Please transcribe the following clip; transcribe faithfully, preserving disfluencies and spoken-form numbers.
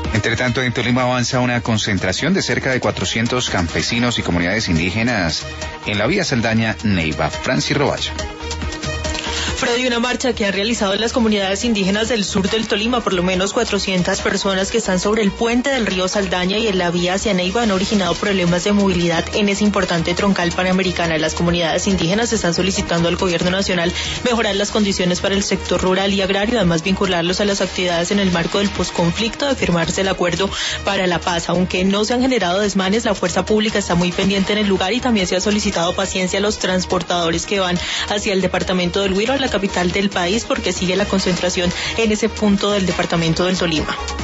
Entre tanto, en Tolima avanza una concentración de cerca de cuatrocientos campesinos y comunidades indígenas en la vía Saldaña-Neiva. Francis Roballo. Freddy, una marcha que han realizado las comunidades indígenas del sur del Tolima, por lo menos cuatrocientas personas que están sobre el puente del río Saldaña y en la vía hacia Neiva han originado problemas de movilidad en esa importante troncal panamericana. Las comunidades indígenas están solicitando al gobierno nacional mejorar las condiciones para el sector rural y agrario, además vincularlos a las actividades en el marco del posconflicto de firmarse el acuerdo para la paz. Aunque no se han generado desmanes, la fuerza pública está muy pendiente en el lugar y también se ha solicitado paciencia a los transportadores que van hacia el departamento del Huiro, la capital del país, porque sigue la concentración en ese punto del departamento del Tolima.